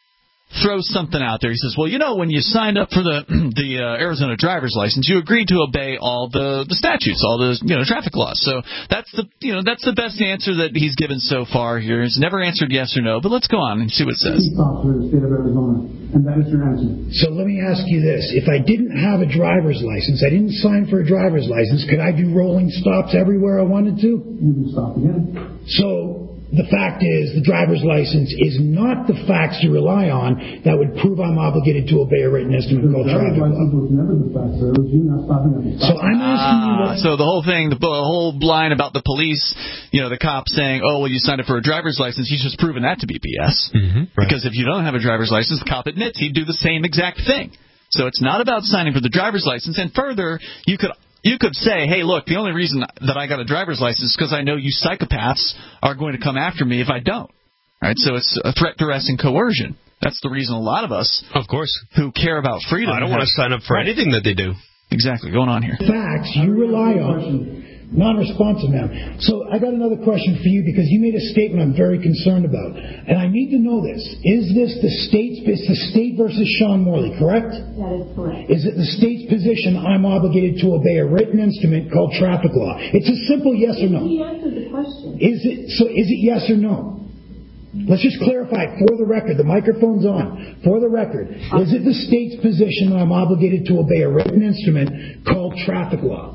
throws something out there. He says, well, you know, when you signed up for the the uh, Arizona driver's license, you agreed to obey all the, the statutes, all the you know traffic laws. So that's the you know that's the best answer that he's given so far here. He's never answered yes or no, but let's go on and see what it says. State of Arizona, and that is your answer. So let me ask you this. If I didn't have a driver's license, I didn't sign for a driver's license, could I do rolling stops everywhere I wanted to? You can stop again. So the fact is, the driver's license is not the facts you rely on that would prove I'm obligated to obey a written instrument called traffic law. Was never the facts, sir. It was you not stopping at the stop. So I'm asking you. Ah, so the whole thing, the, the whole line about the police, you know, the cop saying, "Oh, well, you signed up for a driver's license." He's just proven that to be B S. Mm-hmm. Right. Because if you don't have a driver's license, the cop admits he'd do the same exact thing. So it's not about signing for the driver's license. And further, you could. You could say, hey, look, the only reason that I got a driver's license is because I know you psychopaths are going to come after me if I don't. Right? So it's a threat, duress, and coercion. That's the reason a lot of us, of course, who care about freedom. I don't want to sign up for right. anything that they do. Exactly. Going on here. Facts you rely on. Non-responsive, ma'am. So I got another question for you because you made a statement I'm very concerned about. And I need to know this. Is this the state's, it's the state versus Sean Morley, correct? That is correct. Is it the state's position I'm obligated to obey a written instrument called traffic law? It's a simple yes or no. He answered the question. Is it, so is it yes or no? Let's just clarify it for the record. The microphone's on. For the record, is it the state's position that I'm obligated to obey a written instrument called traffic law?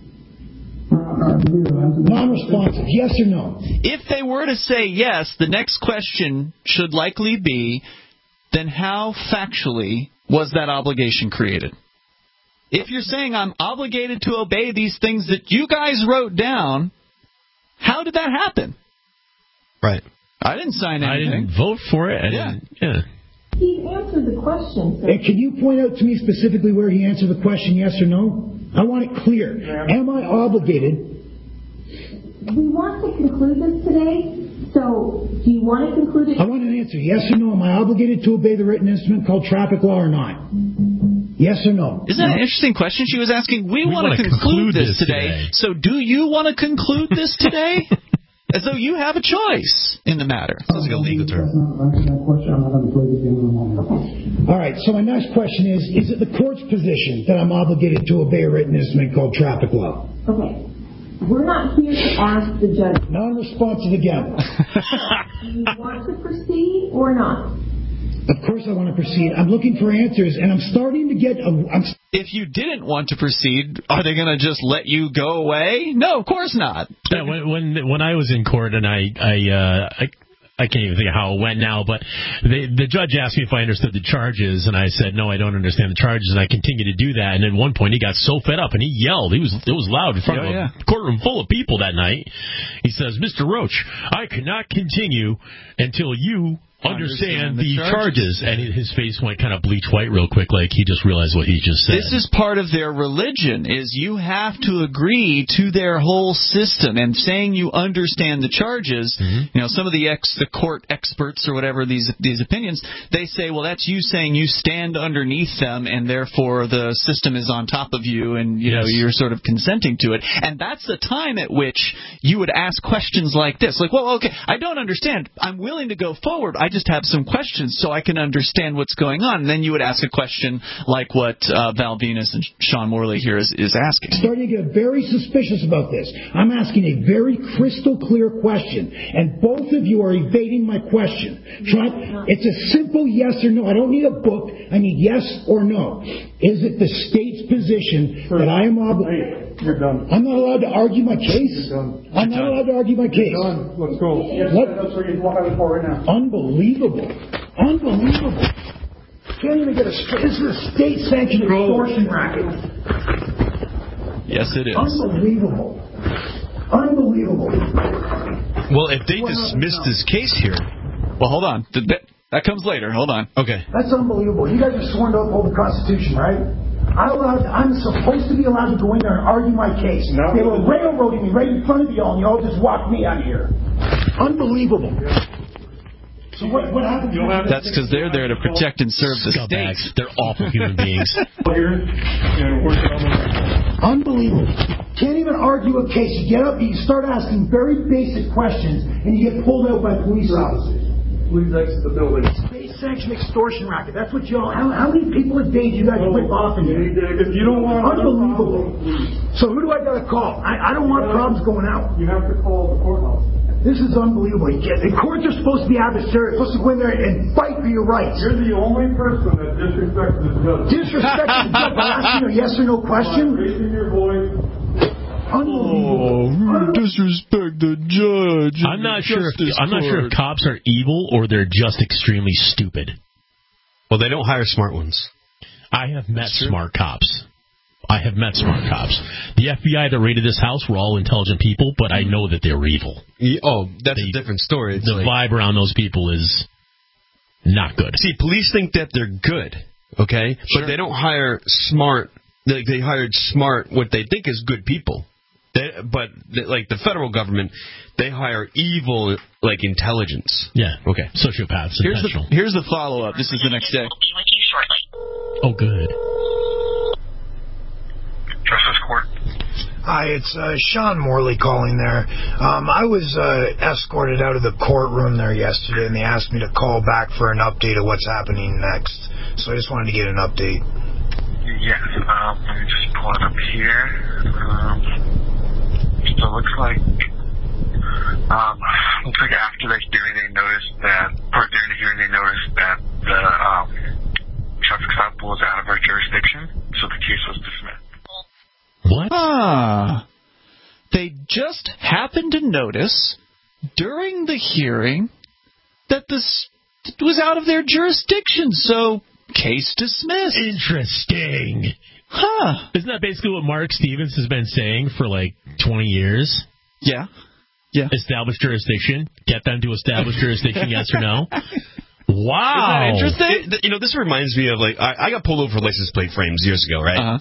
Non-responsive, yes or no? If they were to say yes, the next question should likely be, then how factually was that obligation created? If you're saying I'm obligated to obey these things that you guys wrote down, how did that happen? Right. I didn't sign anything. I didn't vote for it. I yeah. didn't, yeah. He answered the question. Hey, can you point out to me specifically where he answered the question, yes or no? I want it clear. Am I obligated? We want to conclude this today, so do you want to conclude it? I want an answer, yes or no. Am I obligated to obey the written instrument called traffic law or not? Yes or no? Isn't that an interesting question she was asking? We, we want to conclude, conclude this today. today. So do you want to conclude this today? As though you have a choice in the matter. Sounds like a legal term. All right, so my next question is, is it the court's position that I'm obligated to obey a written instrument called traffic law? Okay. We're not here to ask the judge. Non-responsive again. Do you want to proceed or not? Of course I want to proceed. I'm looking for answers, and I'm starting to get... A, I'm if you didn't want to proceed, are they going to just let you go away? No, of course not. Yeah, when, when when I was in court, and I... I, uh, I I can't even think of how it went now, but the, the judge asked me if I understood the charges, and I said, no, I don't understand the charges, and I continued to do that. And at one point, he got so fed up, and he yelled. He was It was loud in front oh, of a yeah. courtroom full of people that night. He says, Mister Roach, I cannot continue until you... Understand, understand the, the charges. charges. And his face went kind of bleach white real quick, like he just realized what he just said. This is part of their religion, is you have to agree to their whole system. And saying you understand the charges, mm-hmm. you know, some of the ex, the court experts or whatever, these these opinions, they say, well, that's you saying you stand underneath them, and therefore the system is on top of you, and, you yes. know, you're sort of consenting to it. And that's the time at which you would ask questions like this. Like, well, okay, I don't understand. I'm willing to go forward. I I just have some questions so I can understand what's going on. And then you would ask a question like what uh, Val Venus and Sean Morley here is, is asking. I'm starting to get very suspicious about this. I'm asking a very crystal clear question, and both of you are evading my question. Try, it's a simple yes or no. I don't need a book. I need yes or no. Is it the state's position sure. that I am obligated? You're done. I'm not allowed to argue my case. You're done. I'm You're not done. allowed to argue my case. You're done. Let's go. Yes, what? That's what you're looking for right now. Unbelievable. Unbelievable. Can't even get a straight. This is a state-sanctioned extortion racket. Yes, it is. Unbelievable. Unbelievable. Well, if they what dismissed his case here... Well, hold on. That, that comes later. Hold on. Okay. That's unbelievable. You guys are sworn to uphold the Constitution, right? I'm, allowed, I'm supposed to be allowed to go in there and argue my case. No, they were railroading me right in front of you all, and you all just walked me out of here. Unbelievable. So what, what happened? That's because they're there to protect and serve the state. They're awful human beings. Unbelievable. Can't even argue a case. You get up, you start asking very basic questions, and you get pulled out by police officers. please exit the building. State sanctioned extortion racket. That's what y'all. How, how many people a day do you guys whip off in here? If you don't want unbelievable. So who do I got to call? I, I don't want problems going out. You have to call the courthouse. This is unbelievable. The courts are supposed to be adversarial. Supposed to go in there and fight for your rights. You're the only person that disrespects the judge. Disrespecting the judge by asking a yes or no question? Raising your voice. Unbelievable. Oh, disrespect the judge. I'm not sure. If, I'm not sure if cops are evil or they're just extremely stupid. Well, they don't hire smart ones. I have met smart cops. I have met smart cops. The F B I that raided this house were all intelligent people, but I know that they were evil. Yeah, oh, that's they, a different story. It's the like, vibe around those people is not good. See, police think that they're good, okay? Sure. But they don't hire smart. They, they hired smart, what they think is good people. They, but, they, like, the federal government, they hire evil, like, intelligence. Yeah. Okay. Sociopaths. Here's the, here's the follow-up. This is the next day. We'll be with you shortly. Oh, good. Justice Court. Hi, it's uh, Sean Morley calling there. Um, I was uh, escorted out of the courtroom there yesterday, and they asked me to call back for an update of what's happening next. So I just wanted to get an update. Yes, um, let me just pull it up here. Um, so it looks like, um, looks like after the hearing they noticed that, or during the hearing they noticed that the um, Chuck Stop was out of our jurisdiction, so the case was dismissed. What? Ah. They just happened to notice during the hearing that this was out of their jurisdiction, so case dismissed. Interesting. Huh. Isn't that basically what Mark Stevens has been saying for like twenty years? Yeah. Yeah. Establish jurisdiction. Get them to establish jurisdiction, yes or no? Wow. Isn't that interesting? It, you know, this reminds me of, like, I, I got pulled over for license plate frames years ago, right? Uh-huh.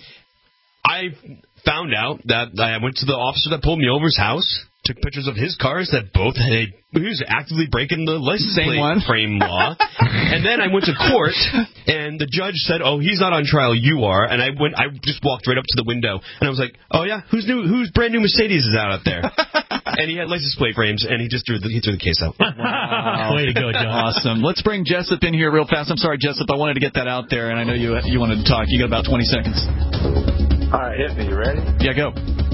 I found out that I went to the officer that pulled me over's house, took pictures of his cars that both had, he was actively breaking the license Same plate one. frame law. And then I went to court, and the judge said, "Oh, he's not on trial, you are." And I went, I just walked right up to the window, and I was like, "Oh yeah, who's new? Whose brand new Mercedes is out up there?" And he had license plate frames, and he just threw the, he threw the case out. Wow. Way to go, John. Awesome. Let's bring Jessup in here real fast. I'm sorry, Jessup, I wanted to get that out there, and I know you you wanted to talk. You got about twenty seconds. All right, hit me. You ready? Yeah, go.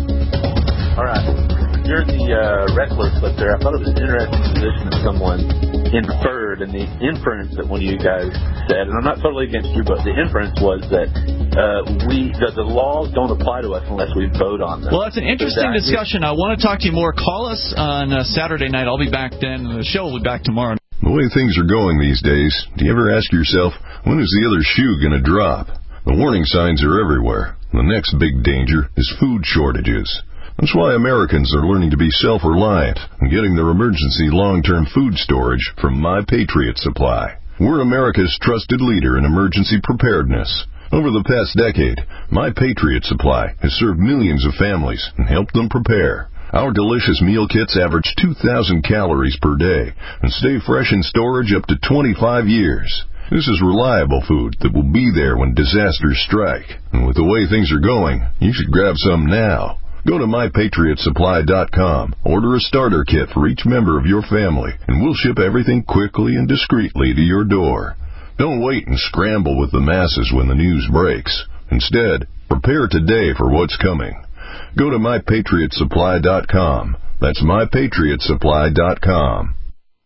All right. You're the uh, wrestler clip there. I thought it was an interesting position that someone inferred, and the inference that one of you guys said, and I'm not totally against you, but the inference was that uh, we that the laws don't apply to us unless we vote on them. Well, that's an interesting discussion. I want to talk to you more. Call us on uh, Saturday night. I'll be back then. The show will be back tomorrow. The way things are going these days, do you ever ask yourself, when is the other shoe going to drop? The warning signs are everywhere. The next big danger is food shortages. That's why Americans are learning to be self-reliant and getting their emergency long-term food storage from My Patriot Supply. We're America's trusted leader in emergency preparedness. Over the past decade, My Patriot Supply has served millions of families and helped them prepare. Our delicious meal kits average two thousand calories per day and stay fresh in storage up to twenty-five years. This is reliable food that will be there when disasters strike. And with the way things are going, you should grab some now. Go to my patriot supply dot com, order a starter kit for each member of your family, and we'll ship everything quickly and discreetly to your door. Don't wait and scramble with the masses when the news breaks. Instead, prepare today for what's coming. Go to my patriot supply dot com. That's my patriot supply dot com.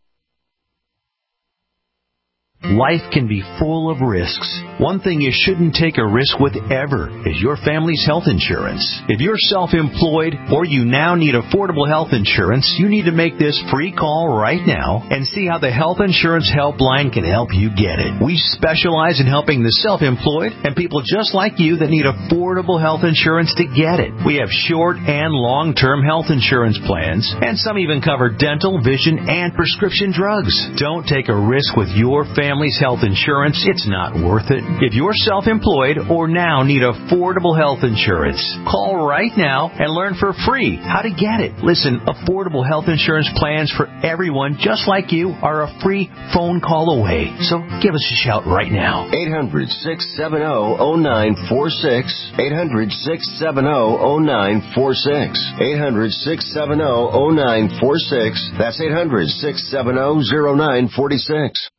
Life can be full of risks. One thing you shouldn't take a risk with ever is your family's health insurance. If you're self-employed or you now need affordable health insurance, you need to make this free call right now and see how the Health Insurance Helpline can help you get it. We specialize in helping the self-employed and people just like you that need affordable health insurance to get it. We have short and long-term health insurance plans, and some even cover dental, vision, and prescription drugs. Don't take a risk with your family family's health insurance, it's not worth it. If you're self-employed or now need affordable health insurance, call right now and learn for free how to get it. Listen, affordable health insurance plans for everyone just like you are a free phone call away. So give us a shout right now. eight hundred, six seven zero, zero nine four six. eight hundred, six seven zero, zero nine four six. eight hundred, six seven zero, zero nine four six. That's eight hundred, six seven zero, zero nine four six.